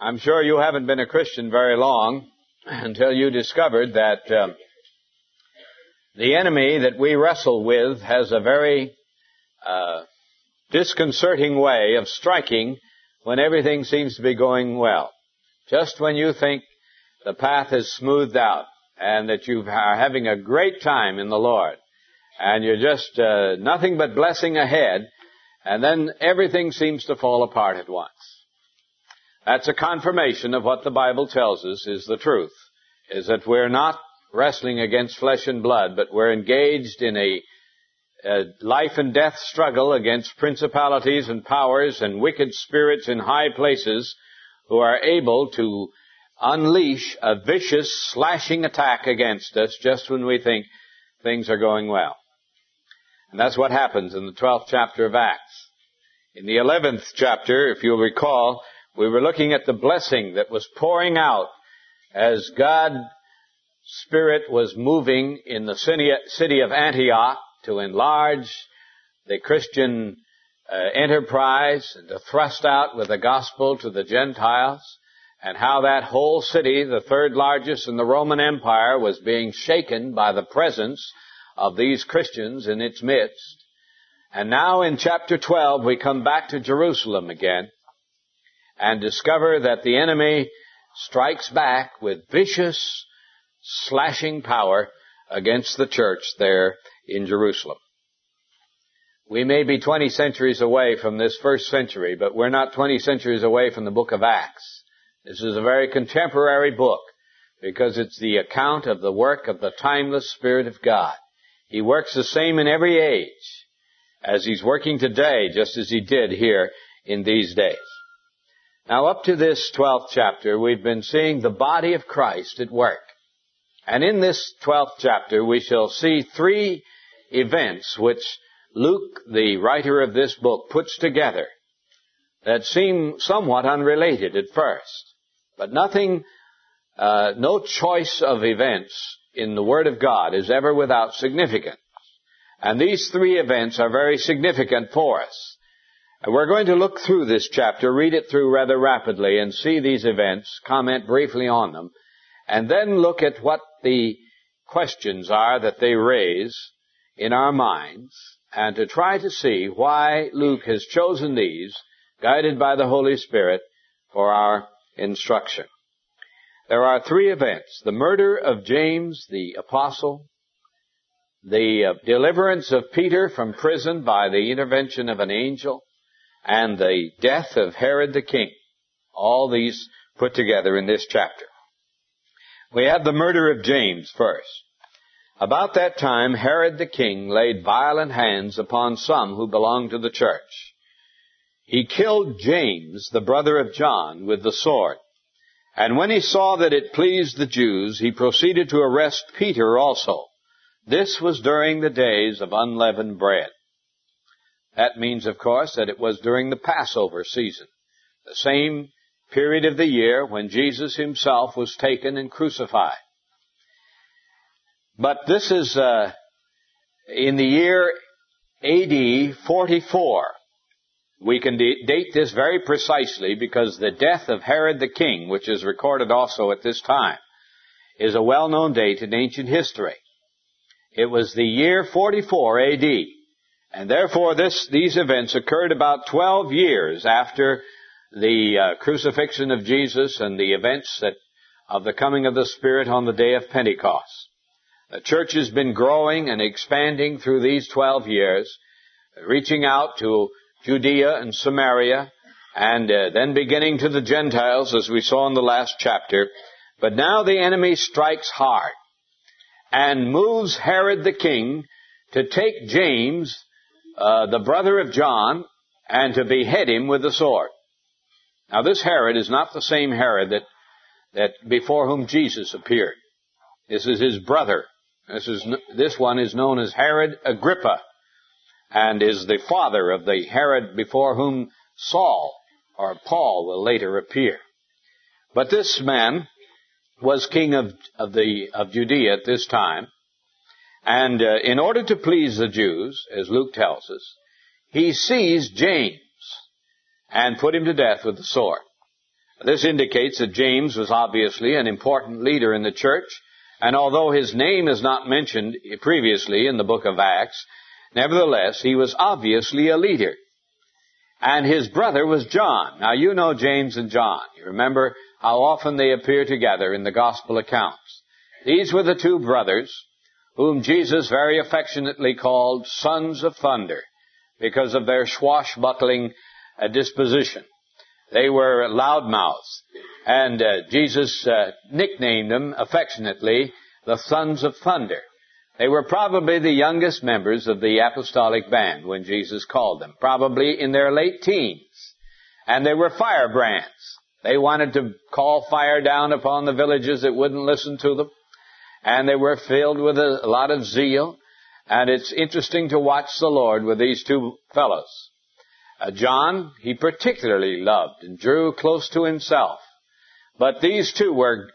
I'm sure you haven't been a Christian very long until you discovered that the enemy that we wrestle with has a very disconcerting way of striking when everything seems to be going well. Just when you think the path is smoothed out and that you are having a great time in the Lord and you're just nothing but blessing ahead, and then everything seems to fall apart at once. That's a confirmation of what the Bible tells us is the truth, is that we're not wrestling against flesh and blood, but we're engaged in a life and death struggle against principalities and powers and wicked spirits in high places who are able to unleash a vicious, slashing attack against us just when we think things are going well. And that's what happens in the 12th chapter of Acts. In the 11th chapter, if you'll recall, we were looking at the blessing that was pouring out as God's Spirit was moving in the city of Antioch to enlarge the Christian enterprise and to thrust out with the gospel to the Gentiles, and how that whole city, the third largest in the Roman Empire, was being shaken by the presence of these Christians in its midst. And now in chapter 12 we come back to Jerusalem again and discover that the enemy strikes back with vicious, slashing power against the church there in Jerusalem. We may be 20 centuries away from this first century, but we're not 20 centuries away from the book of Acts. This is a very contemporary book because it's the account of the work of the timeless Spirit of God. He works the same in every age as He's working today, just as He did here in these days. Now, up to this 12th chapter, we've been seeing the body of Christ at work. And in this 12th chapter, we shall see three events which Luke, the writer of this book, puts together that seem somewhat unrelated at first. But no choice of events in the Word of God is ever without significance. And these three events are very significant for us. And we're going to look through this chapter, read it through rather rapidly, and see these events, comment briefly on them, and then look at what the questions are that they raise in our minds, and to try to see why Luke has chosen these, guided by the Holy Spirit, for our instruction. There are three events: the murder of James the apostle, the deliverance of Peter from prison by the intervention of an angel, and the death of Herod the king. All these put together in this chapter. We have the murder of James first. About that time, Herod the king laid violent hands upon some who belonged to the church. He killed James, the brother of John, with the sword. And when he saw that it pleased the Jews, he proceeded to arrest Peter also. This was during the days of unleavened bread. That means, of course, that it was during the Passover season, the same period of the year when Jesus himself was taken and crucified. But this is in the year AD 44. We can date this very precisely because the death of Herod the king, which is recorded also at this time, is a well-known date in ancient history. It was the year 44 AD. And therefore these events occurred about 12 years after the crucifixion of Jesus and the events of the coming of the Spirit on the day of Pentecost. The church has been growing and expanding through these 12 years, reaching out to Judea and Samaria, and then beginning to the Gentiles, as we saw in the last chapter. But now the enemy strikes hard and moves Herod the king to take James, the brother of John, and to behead him with the sword. Now this Herod is not the same Herod that before whom Jesus appeared. This is his brother. This one is known as Herod Agrippa, and is the father of the Herod before whom Saul or Paul will later appear. But this man was king of Judea at this time, and in order to please the Jews, as Luke tells us, he seized James and put him to death with the sword. This indicates that James was obviously an important leader in the church, and although his name is not mentioned previously in the book of Acts, nevertheless, he was obviously a leader. And his brother was John. Now, you know James and John. You remember how often they appear together in the gospel accounts. These were the two brothers whom Jesus very affectionately called sons of thunder because of their swashbuckling disposition. They were loudmouths, and Jesus nicknamed them affectionately the sons of thunder. They were probably the youngest members of the apostolic band when Jesus called them, probably in their late teens. And they were firebrands. They wanted to call fire down upon the villages that wouldn't listen to them. And they were filled with a lot of zeal. And it's interesting to watch the Lord with these two fellows. John, he particularly loved and drew close to himself. But these two were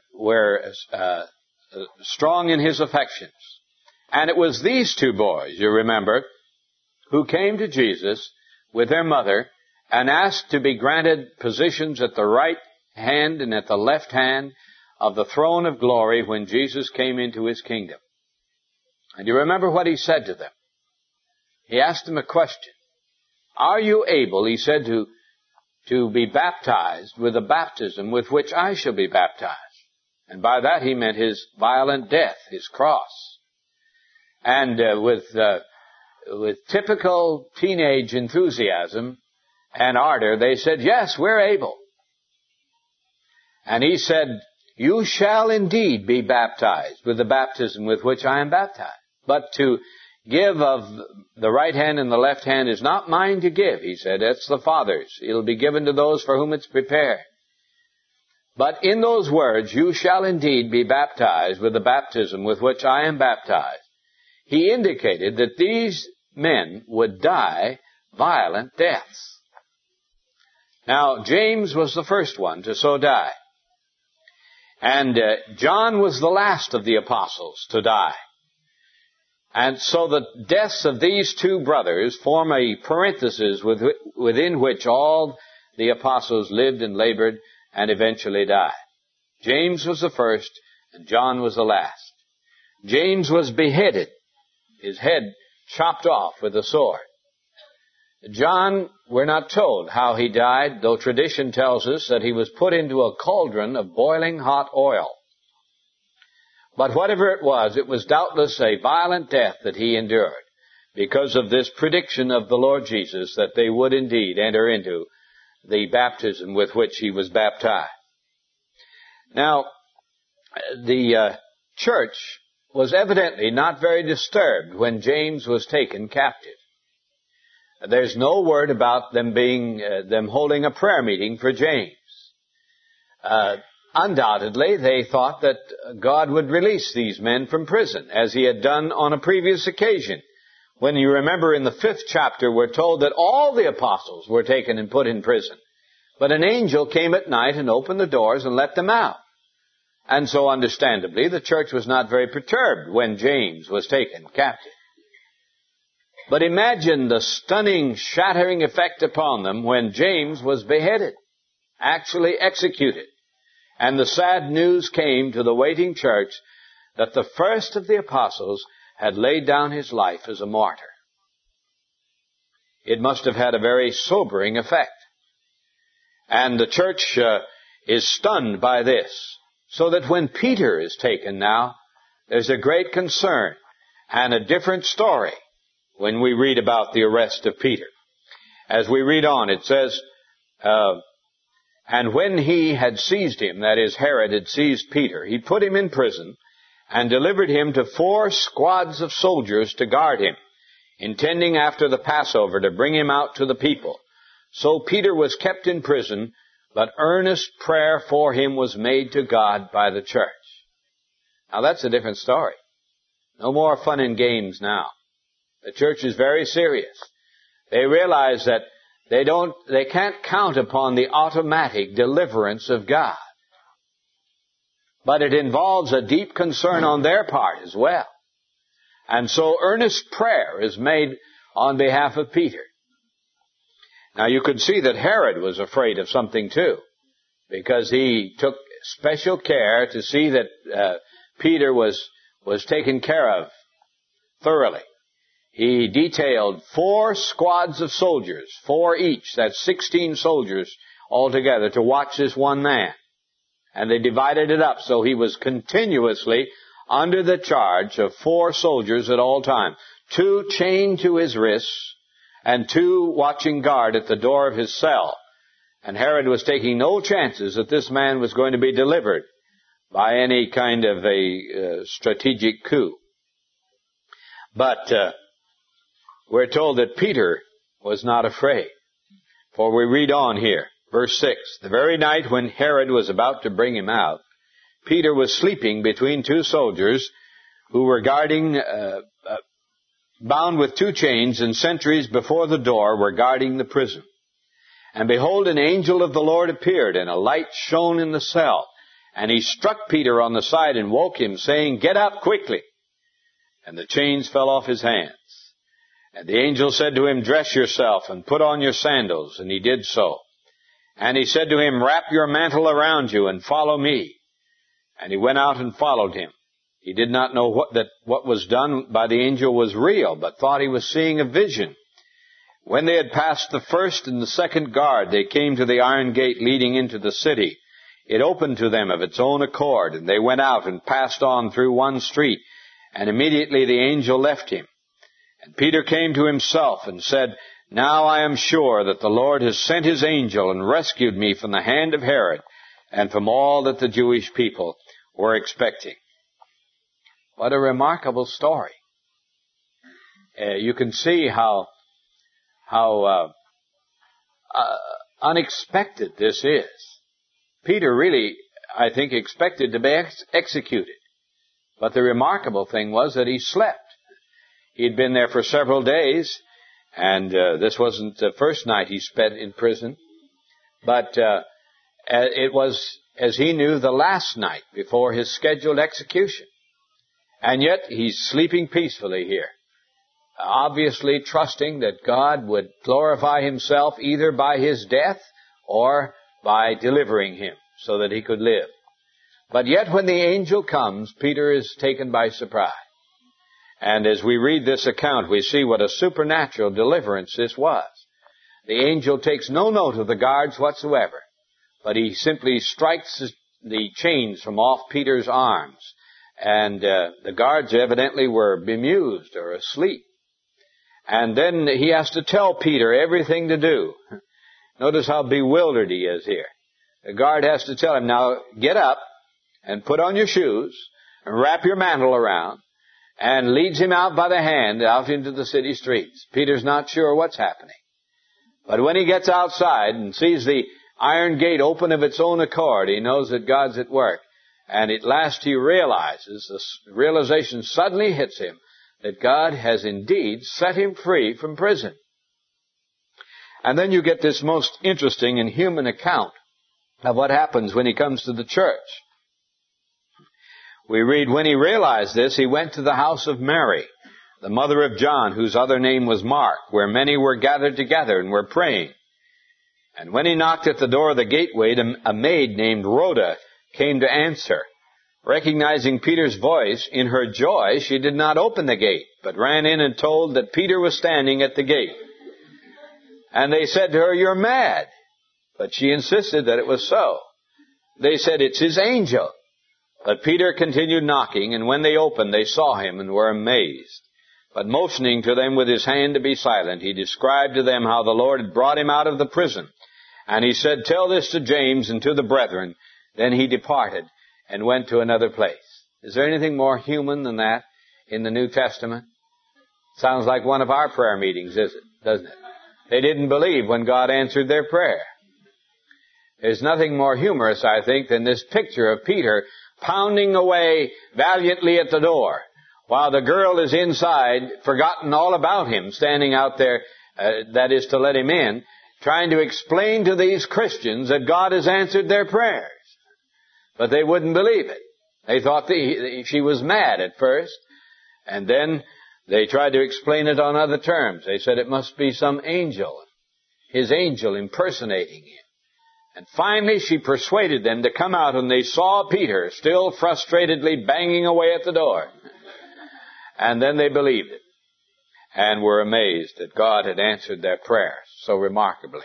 strong in his affections. And it was these two boys, you remember, who came to Jesus with their mother and asked to be granted positions at the right hand and at the left hand of the throne of glory when Jesus came into his kingdom. And you remember what he said to them? He asked them a question. Are you able, he said, to be baptized with the baptism with which I shall be baptized? And by that he meant his violent death, his cross. And with typical teenage enthusiasm and ardor, they said, yes, we're able. And he said, you shall indeed be baptized with the baptism with which I am baptized. But to give of the right hand and the left hand is not mine to give, he said. It's the Father's. It'll be given to those for whom it's prepared. But in those words, you shall indeed be baptized with the baptism with which I am baptized, he indicated that these men would die violent deaths. Now, James was the first one to so die. And John was the last of the apostles to die. And so the deaths of these two brothers form a parenthesis within which all the apostles lived and labored and eventually died. James was the first, and John was the last. James was beheaded, his head chopped off with a sword. John, we're not told how he died, though tradition tells us that he was put into a cauldron of boiling hot oil. But whatever it was doubtless a violent death that he endured because of this prediction of the Lord Jesus that they would indeed enter into the baptism with which he was baptized. Now, the church was evidently not very disturbed when James was taken captive. There's no word about them holding a prayer meeting for James. Undoubtedly, they thought that God would release these men from prison, as he had done on a previous occasion. When you remember in the 5th chapter, we're told that all the apostles were taken and put in prison. But an angel came at night and opened the doors and let them out. And so, understandably, the church was not very perturbed when James was taken captive. But imagine the stunning, shattering effect upon them when James was beheaded, actually executed. And the sad news came to the waiting church that the first of the apostles had laid down his life as a martyr. It must have had a very sobering effect. And the church is stunned by this. So that when Peter is taken now, there's a great concern and a different story when we read about the arrest of Peter. As we read on, it says, and when he had seized him, that is, Herod had seized Peter, he put him in prison and delivered him to 4 squads of soldiers to guard him, intending after the Passover to bring him out to the people. So Peter was kept in prison, but earnest prayer for him was made to God by the church. Now that's a different story. No more fun and games now. The church is very serious. They realize that they can't count upon the automatic deliverance of God. But it involves a deep concern on their part as well. And so earnest prayer is made on behalf of Peter. Now you could see that Herod was afraid of something too. because he took special care to see that Peter was taken care of thoroughly. He detailed 4 squads of soldiers, 4 each, that's 16 soldiers altogether, to watch this one man. And they divided it up, so he was continuously under the charge of 4 soldiers at all times. 2 chained to his wrists, and 2 watching guard at the door of his cell. And Herod was taking no chances that this man was going to be delivered by any kind of a strategic coup. But we're told that Peter was not afraid. For we read on here, verse 6, the very night when Herod was about to bring him out, Peter was sleeping between 2 soldiers who were guarding, bound with 2 chains, and sentries before the door were guarding the prison. And behold, an angel of the Lord appeared, and a light shone in the cell. And he struck Peter on the side and woke him, saying, "Get up quickly." And the chains fell off his hands. And the angel said to him, "Dress yourself and put on your sandals." And he did so. And he said to him, "Wrap your mantle around you and follow me." And he went out and followed him. He did not know what was done by the angel was real, but thought he was seeing a vision. When they had passed the first and the second guard, they came to the iron gate leading into the city. It opened to them of its own accord, and they went out and passed on through one street, and immediately the angel left him. And Peter came to himself and said, "Now I am sure that the Lord has sent his angel and rescued me from the hand of Herod and from all that the Jewish people were expecting." What a remarkable story. You can see how unexpected this is. Peter really, I think, expected to be executed. But the remarkable thing was that he slept. He'd been there for several days, and this wasn't the first night he spent in prison. But it was, as he knew, the last night before his scheduled execution. And yet he's sleeping peacefully here, obviously trusting that God would glorify himself either by his death or by delivering him so that he could live. But yet when the angel comes, Peter is taken by surprise. And as we read this account, we see what a supernatural deliverance this was. The angel takes no note of the guards whatsoever, but he simply strikes the chains from off Peter's arms. And the guards evidently were bemused or asleep. And then he has to tell Peter everything to do. Notice how bewildered he is here. The guard has to tell him, "Now get up and put on your shoes and wrap your mantle around," and leads him out by the hand out into the city streets. Peter's not sure what's happening. But when he gets outside and sees the iron gate open of its own accord, he knows that God's at work. And at last he realizes, the realization suddenly hits him, that God has indeed set him free from prison. And then you get this most interesting and human account of what happens when he comes to the church. We read, when he realized this, he went to the house of Mary, the mother of John, whose other name was Mark, where many were gathered together and were praying. And when he knocked at the door of the gateway, a maid named Rhoda came to answer. Recognizing Peter's voice, in her joy, she did not open the gate, but ran in and told that Peter was standing at the gate. And they said to her, "You're mad." But she insisted that it was so. They said, "It's his angel." But Peter continued knocking, and when they opened, they saw him and were amazed. But motioning to them with his hand to be silent, he described to them how the Lord had brought him out of the prison. And he said, "Tell this to James and to the brethren." Then he departed and went to another place. Is there anything more human than that in the New Testament? Sounds like one of our prayer meetings, doesn't it? They didn't believe when God answered their prayer. There's nothing more humorous, I think, than this picture of Peter pounding away valiantly at the door, while the girl is inside, forgotten all about him, standing out there, that is to let him in, trying to explain to these Christians that God has answered their prayers. But they wouldn't believe it. They thought she was mad at first, and then they tried to explain it on other terms. They said it must be some angel, his angel impersonating him. And finally she persuaded them to come out, and they saw Peter still frustratedly banging away at the door. And then they believed it and were amazed that God had answered their prayers so remarkably.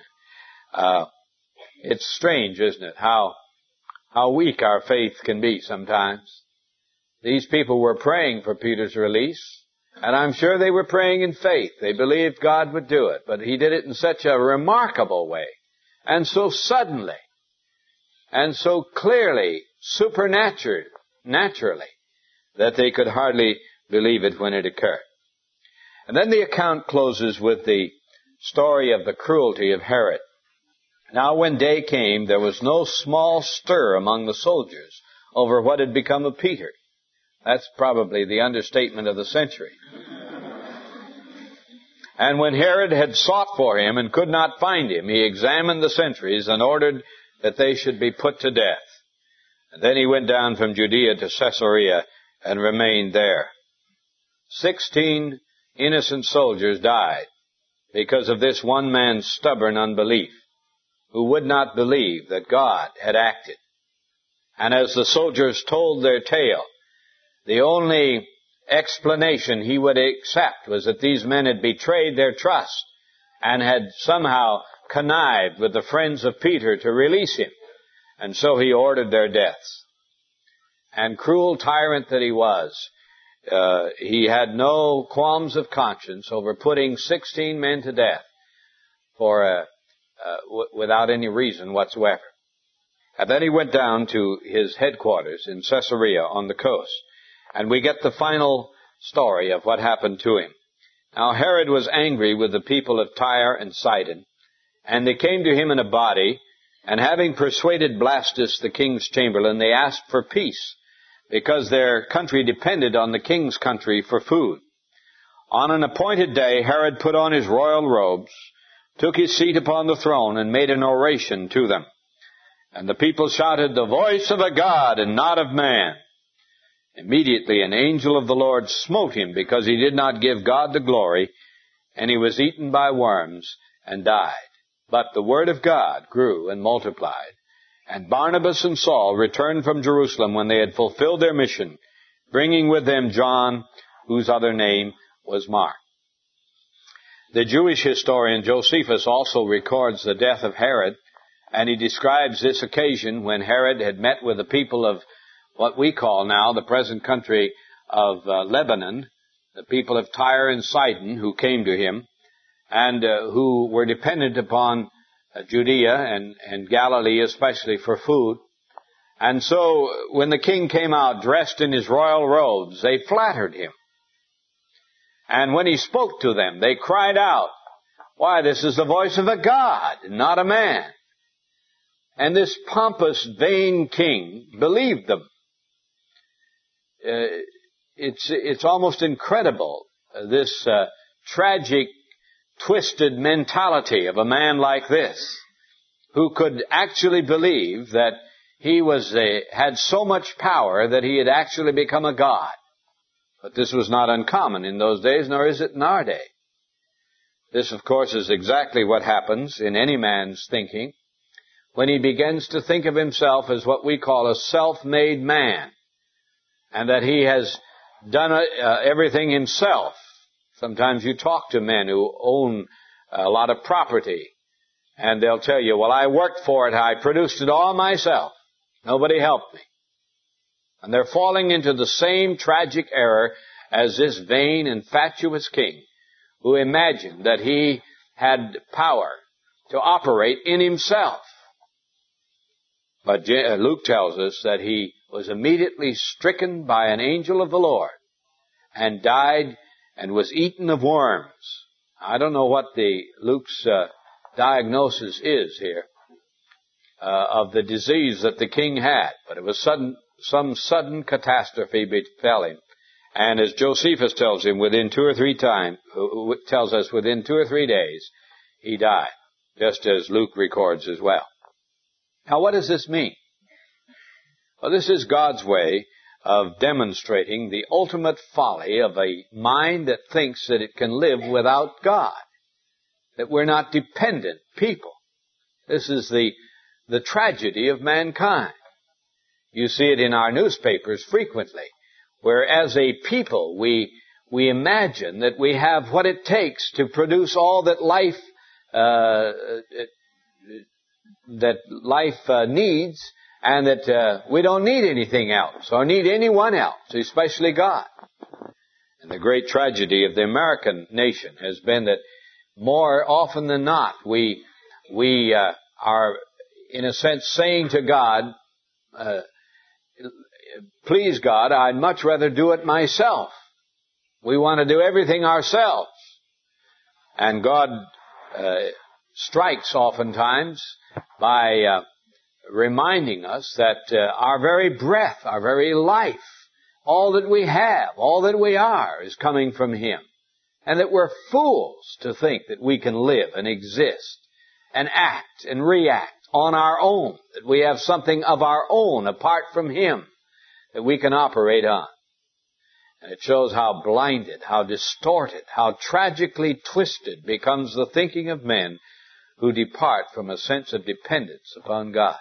It's strange, isn't it, how weak our faith can be sometimes. These people were praying for Peter's release, and I'm sure they were praying in faith. They believed God would do it, but he did it in such a remarkable way, and so suddenly, and so clearly, supernaturally, that they could hardly believe it when it occurred. And then the account closes with the story of the cruelty of Herod. Now when day came, there was no small stir among the soldiers over what had become of Peter. That's probably the understatement of the century. And when Herod had sought for him and could not find him, he examined the sentries and ordered that they should be put to death. And then he went down from Judea to Caesarea and remained there. 16 innocent soldiers died because of this one man's stubborn unbelief, who would not believe that God had acted. And as the soldiers told their tale, the only explanation he would accept was that these men had betrayed their trust and had somehow connived with the friends of Peter to release him. And so he ordered their deaths. And cruel tyrant that he was, he had no qualms of conscience over putting 16 men to death for without any reason whatsoever. And then he went down to his headquarters in Caesarea on the coast. And we get the final story of what happened to him. Now Herod was angry with the people of Tyre and Sidon, and they came to him in a body, and having persuaded Blastus, the king's chamberlain, they asked for peace, because their country depended on the king's country for food. On an appointed day, Herod put on his royal robes, took his seat upon the throne, and made an oration to them. And the people shouted, "The voice of a God and not of man." Immediately an angel of the Lord smote him because he did not give God the glory, and he was eaten by worms and died. But the word of God grew and multiplied. And Barnabas and Saul returned from Jerusalem when they had fulfilled their mission, bringing with them John, whose other name was Mark. The Jewish historian Josephus also records the death of Herod, and he describes this occasion when Herod had met with the people of what we call now the present country of Lebanon, the people of Tyre and Sidon who came to him and who were dependent upon Judea and Galilee especially for food. And so when the king came out dressed in his royal robes, they flattered him. And when he spoke to them, they cried out, "Why, this is the voice of a God, not a man." And this pompous, vain king believed them. It's almost incredible, this tragic, twisted mentality of a man like this, who could actually believe that he had so much power that he had actually become a god. But this was not uncommon in those days, nor is it in our day. This, of course, is exactly what happens in any man's thinking when he begins to think of himself as what we call a self-made man, and that he has done everything himself. Sometimes you talk to men who own a lot of property, and they'll tell you, "Well, I worked for it. I produced it all myself. Nobody helped me." And they're falling into the same tragic error as this vain and fatuous king, who imagined that he had power to operate in himself. But Luke tells us that he was immediately stricken by an angel of the Lord and died and was eaten of worms. I don't know what Luke's diagnosis is here of the disease that the king had, but it was some sudden catastrophe befell him. And as Josephus tells him, within 2 or 3 days, he died, just as Luke records as well. Now, what does this mean? Well, this is God's way of demonstrating the ultimate folly of a mind that thinks that it can live without God, that we're not dependent people. This is the the tragedy of mankind. You see it in our newspapers frequently, where as a people we imagine that we have what it takes to produce all that life needs, and that we don't need anything else or need anyone else, especially God. And the great tragedy of the American nation has been that more often than not we are in a sense saying to God, please God, I'd much rather do it myself. We want to do everything ourselves. And God strikes oftentimes by reminding us that our very breath, our very life, all that we have, all that we are is coming from Him. And that we're fools to think that we can live and exist and act and react on our own, that we have something of our own apart from Him that we can operate on. And it shows how blinded, how distorted, how tragically twisted becomes the thinking of men who depart from a sense of dependence upon God.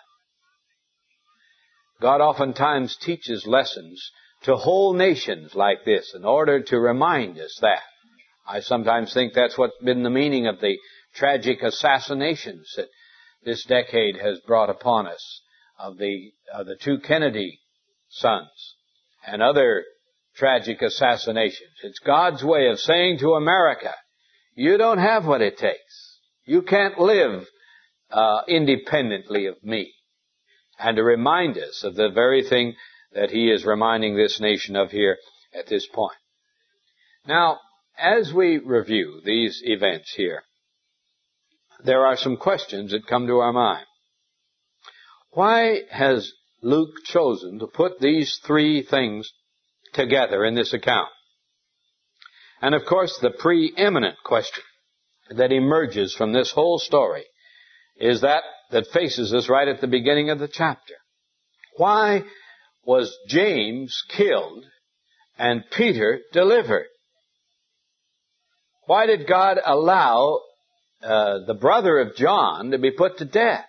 God oftentimes teaches lessons to whole nations like this in order to remind us that. I sometimes think that's what's been the meaning of the tragic assassinations that this decade has brought upon us of the two Kennedy sons and other tragic assassinations. It's God's way of saying to America, you don't have what it takes. You can't live independently of me. And to remind us of the very thing that He is reminding this nation of here at this point. Now, as we review these events here, there are some questions that come to our mind. Why has Luke chosen to put these three things together in this account? And of course, the preeminent question that emerges from this whole story is that faces us right at the beginning of the chapter. Why was James killed and Peter delivered? Why did God allow the brother of John to be put to death,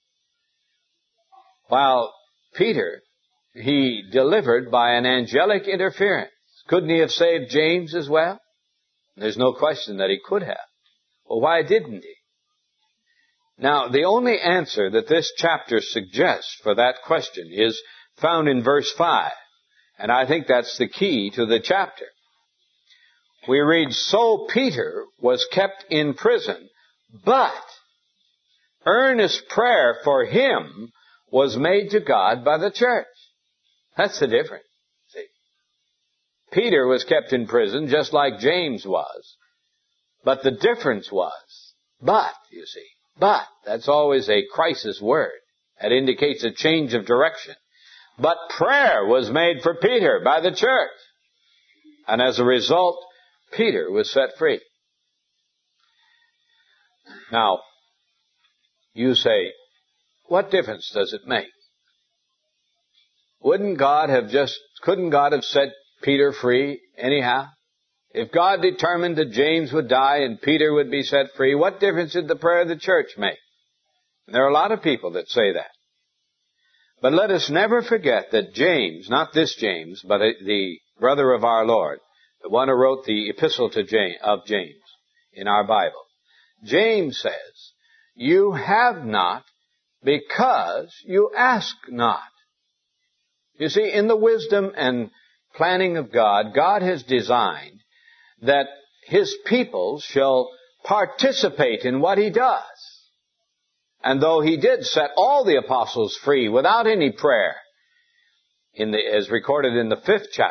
while Peter, he delivered by an angelic interference? Couldn't he have saved James as well? There's no question that he could have. Well, why didn't he? Now, the only answer that this chapter suggests for that question is found in verse 5. And I think that's the key to the chapter. We read, so Peter was kept in prison, but earnest prayer for him was made to God by the church. That's the difference. See? Peter was kept in prison just like James was. But the difference was, but, you see, but, that's always a crisis word. That indicates a change of direction. But prayer was made for Peter by the church. And as a result, Peter was set free. Now, you say, what difference does it make? Couldn't God have set Peter free anyhow? If God determined that James would die and Peter would be set free, what difference did the prayer of the church make? And there are a lot of people that say that. But let us never forget that James, not this James, but the brother of our Lord, the one who wrote the epistle of James in our Bible, James says, you have not because you ask not. You see, in the wisdom and planning of God, God has designed that His people shall participate in what He does. And though He did set all the apostles free without any prayer, as recorded in the 5th chapter,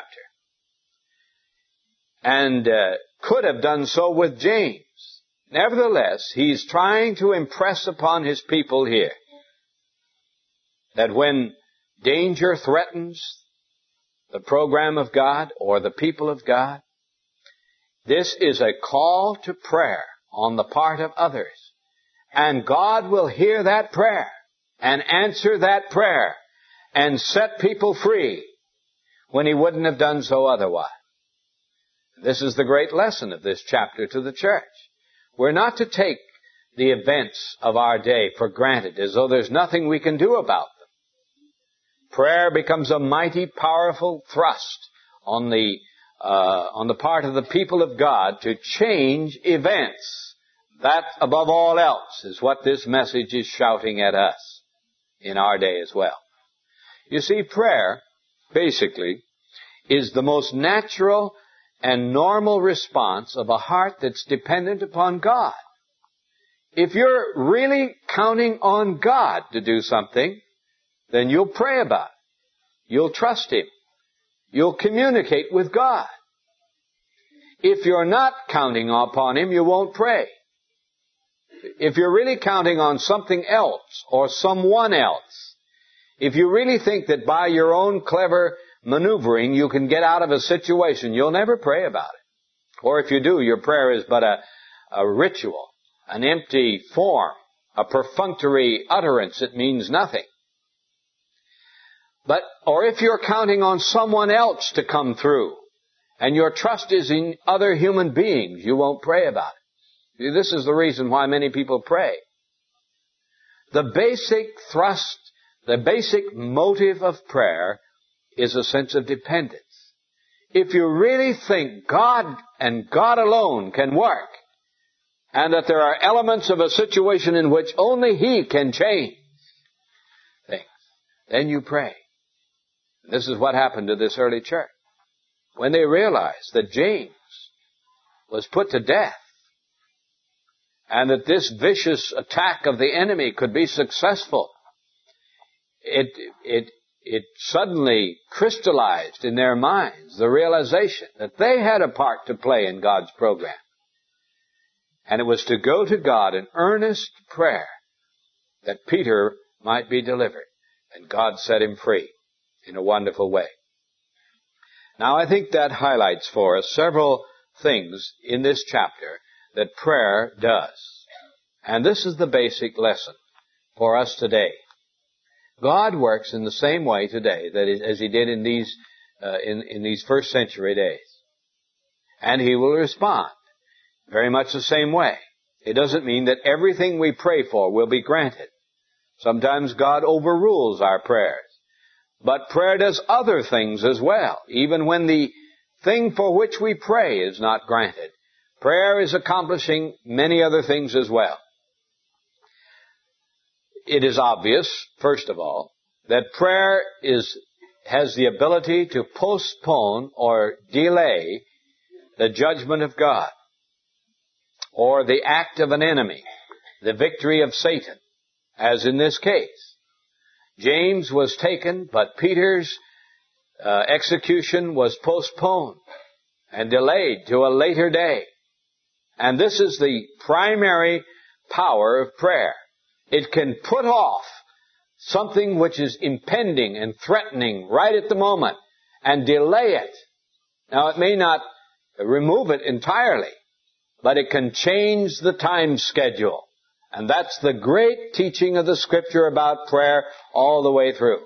and could have done so with James, nevertheless, He's trying to impress upon His people here that when danger threatens the program of God or the people of God, this is a call to prayer on the part of others. And God will hear that prayer and answer that prayer and set people free when He wouldn't have done so otherwise. This is the great lesson of this chapter to the church. We're not to take the events of our day for granted, as though there's nothing we can do about them. Prayer becomes a mighty, powerful thrust on the part of the people of God to change events. That, above all else, is what this message is shouting at us in our day as well. You see, prayer, basically, is the most natural and normal response of a heart that's dependent upon God. If you're really counting on God to do something, then you'll pray about it. You'll trust Him. You'll communicate with God. If you're not counting upon Him, you won't pray. If you're really counting on something else or someone else, if you really think that by your own clever maneuvering you can get out of a situation, you'll never pray about it. Or if you do, your prayer is but a ritual, an empty form, a perfunctory utterance. It means nothing. Or if you're counting on someone else to come through, and your trust is in other human beings, you won't pray about it. See, this is the reason why many people pray. The basic thrust, the basic motive of prayer is a sense of dependence. If you really think God and God alone can work, and that there are elements of a situation in which only He can change things, then you pray. This is what happened to this early church. When they realized that James was put to death, and that this vicious attack of the enemy could be successful, it suddenly crystallized in their minds the realization that they had a part to play in God's program. And it was to go to God in earnest prayer that Peter might be delivered. And God set him free in a wonderful way. Now, I think that highlights for us several things in this chapter that prayer does. And this is the basic lesson for us today. God works in the same way today as He did in these first century days. And He will respond very much the same way. It doesn't mean that everything we pray for will be granted. Sometimes God overrules our prayers. But prayer does other things as well, even when the thing for which we pray is not granted. Prayer is accomplishing many other things as well. It is obvious, first of all, that prayer has the ability to postpone or delay the judgment of God, or the act of an enemy, the victory of Satan, as in this case. James was taken, but Peter's execution was postponed and delayed to a later day. And this is the primary power of prayer. It can put off something which is impending and threatening right at the moment and delay it. Now, it may not remove it entirely, but it can change the time schedule. And that's the great teaching of the Scripture about prayer all the way through.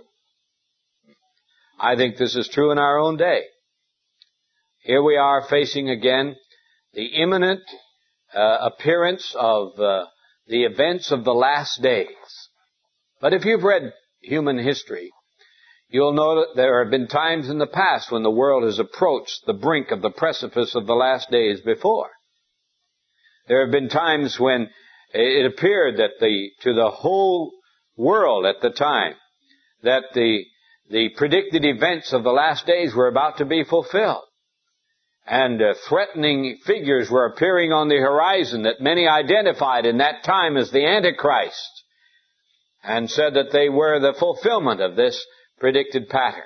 I think this is true in our own day. Here we are facing again the imminent appearance of the events of the last days. But if you've read human history, you'll know that there have been times in the past when the world has approached the brink of the precipice of the last days before. There have been times when it appeared that to the whole world at the time that the predicted events of the last days were about to be fulfilled. And threatening figures were appearing on the horizon that many identified in that time as the Antichrist, and said that they were the fulfillment of this predicted pattern.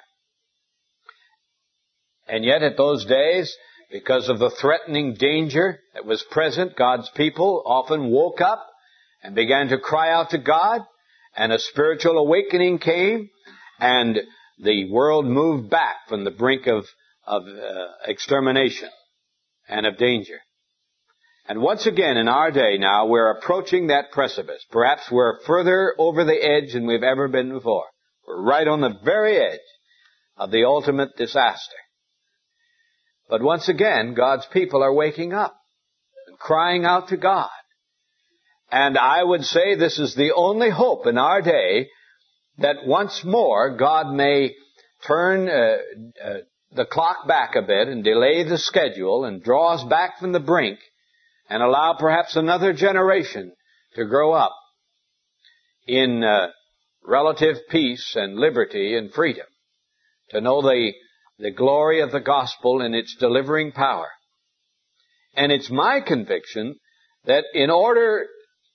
And yet at those days, because of the threatening danger that was present, God's people often woke up and began to cry out to God, and a spiritual awakening came, and the world moved back from the brink of extermination and of danger. And once again in our day now, we're approaching that precipice. Perhaps we're further over the edge than we've ever been before. We're right on the very edge of the ultimate disaster. But once again, God's people are waking up and crying out to God. And I would say this is the only hope in our day that once more God may turn the clock back a bit and delay the schedule and draw us back from the brink and allow perhaps another generation to grow up in relative peace and liberty and freedom, to know the glory of the gospel and its delivering power. And it's my conviction that in order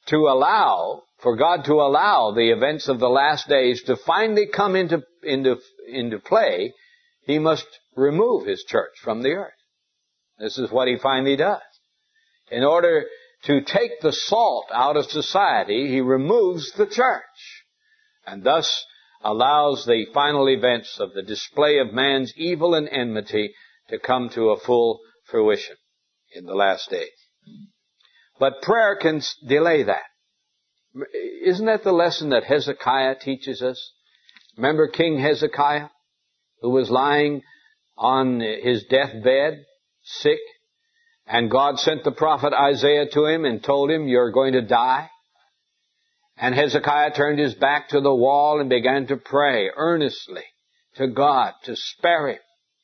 for God to allow the events of the last days to finally come into play, He must remove His church from the earth. This is what He finally does. In order to take the salt out of society, He removes the church, and thus allows the final events of the display of man's evil and enmity to come to a full fruition in the last days. But prayer can delay that. Isn't that the lesson that Hezekiah teaches us? Remember King Hezekiah, who was lying on his deathbed, sick, and God sent the prophet Isaiah to him and told him, "You're going to die." And Hezekiah turned his back to the wall and began to pray earnestly to God to spare him.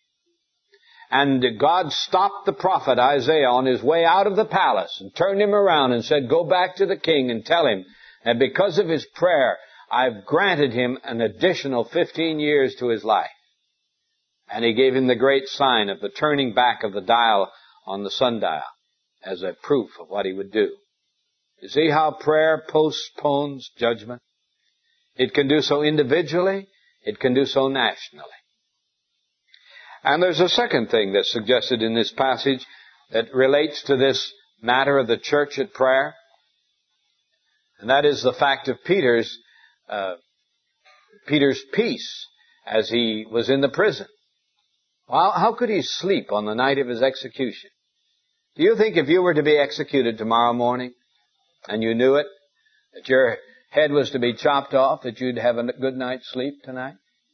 And God stopped the prophet Isaiah on his way out of the palace and turned him around and said, "Go back to the king and tell him that because of his prayer, I've granted him an additional 15 years to his life." And He gave him the great sign of the turning back of the dial on the sundial as a proof of what He would do. You see how prayer postpones judgment? It can do so individually. It can do so nationally. And there's a second thing that's suggested in this passage that relates to this matter of the church at prayer. And that is the fact of Peter's peace as he was in the prison. Well, how could he sleep on the night of his execution? Do you think if you were to be executed tomorrow morning, and you knew it, that your head was to be chopped off, that you'd have a good night's sleep tonight?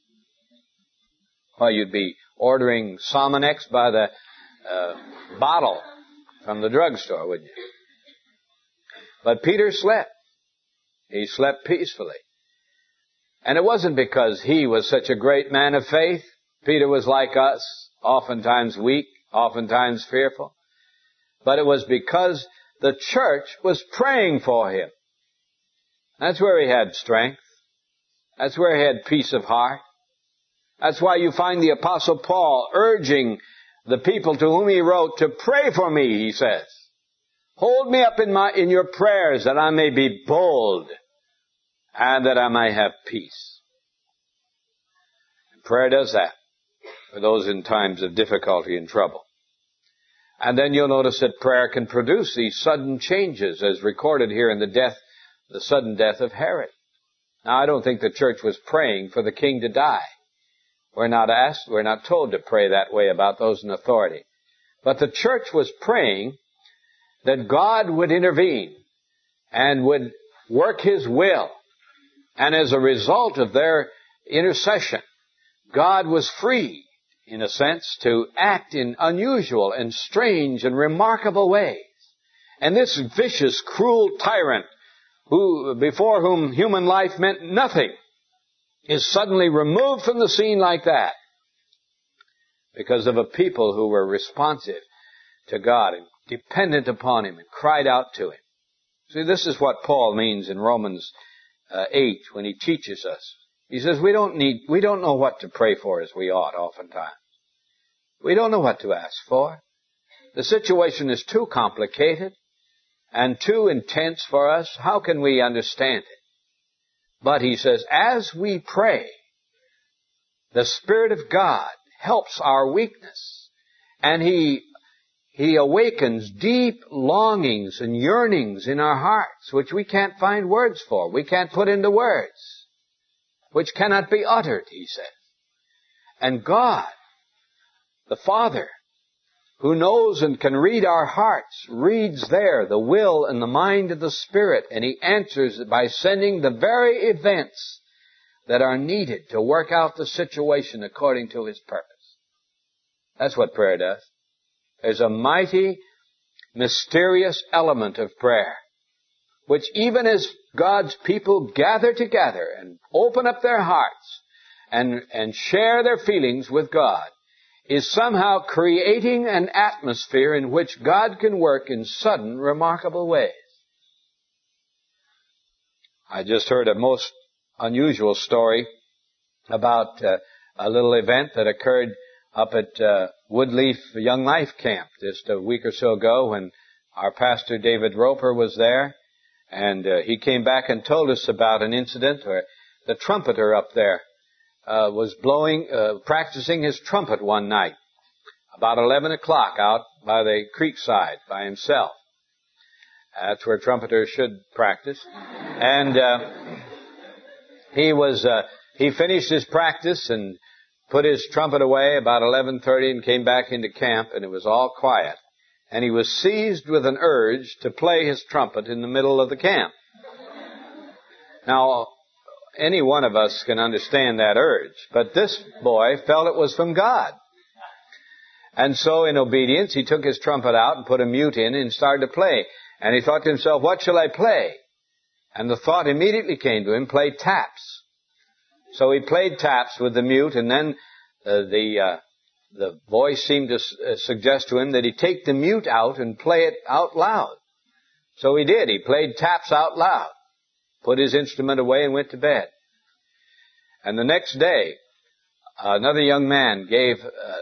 Well, you'd be ordering Sominex by the bottle from the drugstore, wouldn't you? But Peter slept. He slept peacefully. And it wasn't because he was such a great man of faith. Peter was like us, oftentimes weak, oftentimes fearful. But it was because the church was praying for him. That's where he had strength. That's where he had peace of heart. That's why you find the Apostle Paul urging the people to whom he wrote to pray for me, he says. Hold me up in your prayers that I may be bold and that I may have peace. And prayer does that for those in times of difficulty and trouble. And then you'll notice that prayer can produce these sudden changes as recorded here in the sudden death of Herod. Now, I don't think the church was praying for the king to die. We're not told to pray that way about those in authority. But the church was praying that God would intervene and would work His will. And as a result of their intercession, God was free, in a sense, to act in unusual and strange and remarkable ways. And this vicious, cruel tyrant, before whom human life meant nothing, is suddenly removed from the scene like that because of a people who were responsive to God and dependent upon Him and cried out to Him. See, this is what Paul means in Romans 8 when he teaches us. He says we don't know what to pray for as we ought oftentimes. We don't know what to ask for. The situation is too complicated and too intense for us. How can we understand it? But he says, as we pray, the Spirit of God helps our weakness. And He awakens deep longings and yearnings in our hearts, which we can't find words for. We can't put into words, which cannot be uttered, he says. And God, the Father, who knows and can read our hearts, reads there the will and the mind of the Spirit, and He answers by sending the very events that are needed to work out the situation according to His purpose. That's what prayer does. There's a mighty, mysterious element of prayer, which even as God's people gather together and open up their hearts and share their feelings with God, is somehow creating an atmosphere in which God can work in sudden, remarkable ways. I just heard a most unusual story about a little event that occurred up at Woodleaf Young Life Camp just a week or so ago, when our pastor David Roper was there, and he came back and told us about an incident where the trumpeter up there was practicing his trumpet one night about 11 o'clock out by the creekside by himself. That's where trumpeters should practice. And he finished his practice and put his trumpet away about 11:30 and came back into camp, and it was all quiet. And he was seized with an urge to play his trumpet in the middle of the camp. Now, any one of us can understand that urge, but this boy felt it was from God. And so, in obedience, he took his trumpet out and put a mute in and started to play. And he thought to himself, what shall I play? And the thought immediately came to him, play taps. So he played taps with the mute, and then the voice seemed to suggest to him that he take the mute out and play it out loud. So he did. He played taps out loud, put his instrument away, and went to bed. And the next day, another young man gave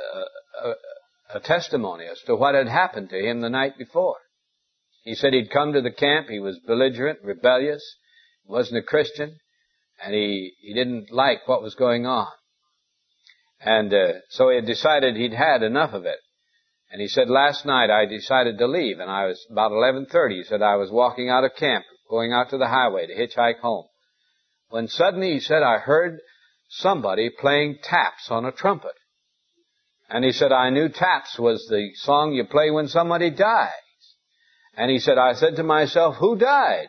a testimony as to what had happened to him the night before. He said he'd come to the camp, he was belligerent, rebellious, wasn't a Christian, and he didn't like what was going on. And so he had decided he'd had enough of it. And he said, last night I decided to leave, and I was about 11:30. He said, I was walking out of camp, going out to the highway to hitchhike home, when suddenly, he said, I heard somebody playing taps on a trumpet. And he said, I knew taps was the song you play when somebody dies. And he said, I said to myself, who died?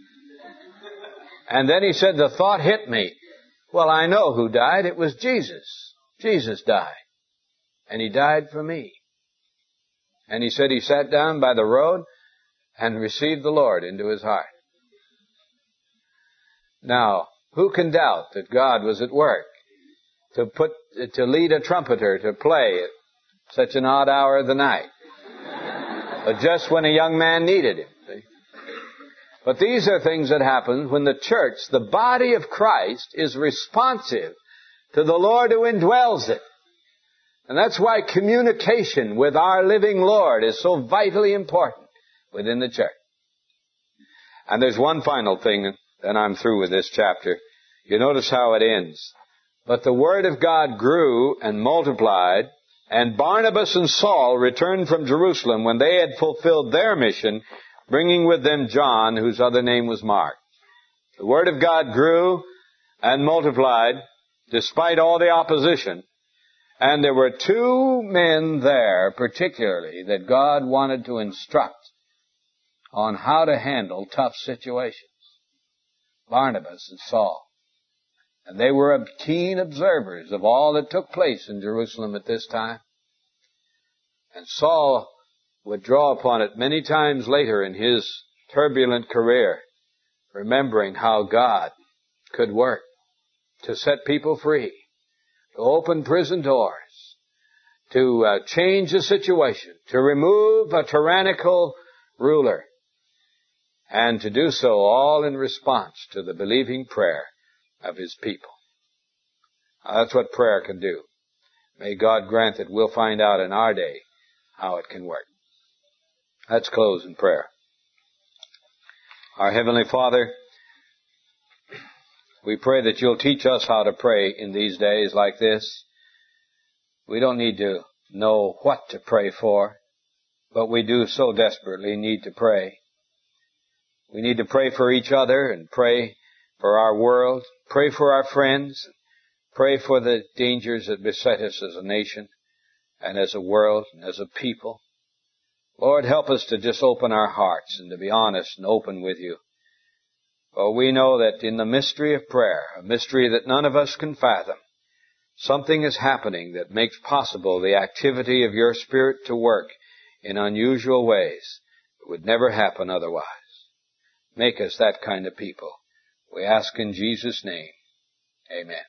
And then he said, the thought hit me. Well, I know who died. It was Jesus. Jesus died. And he died for me. And he said he sat down by the road and received the Lord into his heart. Now, who can doubt that God was at work to lead a trumpeter to play at such an odd hour of the night? But just when a young man needed him. See? But these are things that happen when the church, the body of Christ, is responsive to the Lord who indwells it. And that's why communication with our living Lord is so vitally important within the church. And there's one final thing, then I'm through with this chapter. You notice how it ends. But the word of God grew and multiplied, and Barnabas and Saul returned from Jerusalem when they had fulfilled their mission, bringing with them John, whose other name was Mark. The word of God grew and multiplied despite all the opposition. And there were two men there particularly that God wanted to instruct on how to handle tough situations. Barnabas and Saul. And they were keen observers of all that took place in Jerusalem at this time. And Saul would draw upon it many times later in his turbulent career, remembering how God could work to set people free, to open prison doors, to change a situation, to remove a tyrannical ruler, and to do so all in response to the believing prayer of his people. That's what prayer can do. May God grant that we'll find out in our day how it can work. Let's close in prayer. Our Heavenly Father, we pray that you'll teach us how to pray in these days like this. We don't need to know what to pray for, but we do so desperately need to pray. We need to pray for each other and pray for our world, pray for our friends, pray for the dangers that beset us as a nation and as a world and as a people. Lord, help us to just open our hearts and to be honest and open with you. For we know that in the mystery of prayer, a mystery that none of us can fathom, something is happening that makes possible the activity of your Spirit to work in unusual ways that would never happen otherwise. Make us that kind of people. We ask in Jesus' name. Amen.